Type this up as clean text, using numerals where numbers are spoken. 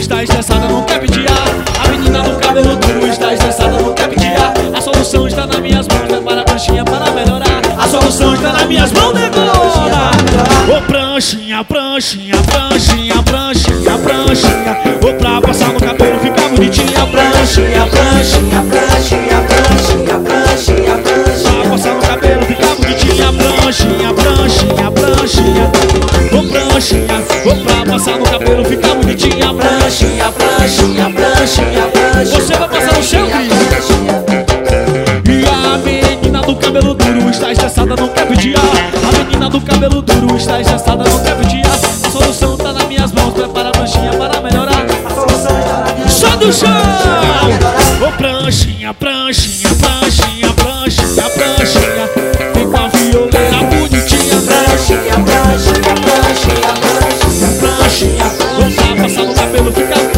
está estressada, não quer pedir ar. A menina do cabelo duro está estressada, não quer pedir ar. A solução está nas minhas mãos, prepara a pranchinha para melhorar. A solução está nas minhas mãos, negona. Ô pranchinha, pranchinha, pranchinha, pranchinha, pranchinha. Ô pra passar no cabelo ficar bonitinha. Pranchinha, pranchinha, pranchinha, pranchinha, pranchinha, pranchinha. Pra passar no cabelo ficar bonitinha. Pranchinha, pranchinha, pranchinha. Ô pranchinha, ô pra passar no cabelo ficar bonitinha. Pranchinha, pranchinha, pranchinha, pranchinha. Você vai passar no seu vídeo. E a menina do cabelo duro está estressada, não quer pedir ar. A menina do cabelo duro está estressada, não quer pedir ar. A solução tá nas minhas mãos, prepara a pranchinha para melhorar. A solução está nas minhas mãos. Só do chão! Ô pranchinha, pranchinha, pranchinha, pranchinha, pranchinha. Vem com a violeira bonitinha. Pranchinha, pranchinha, pranchinha, pranchinha, pranchinha. Vou passar no cabelo, fica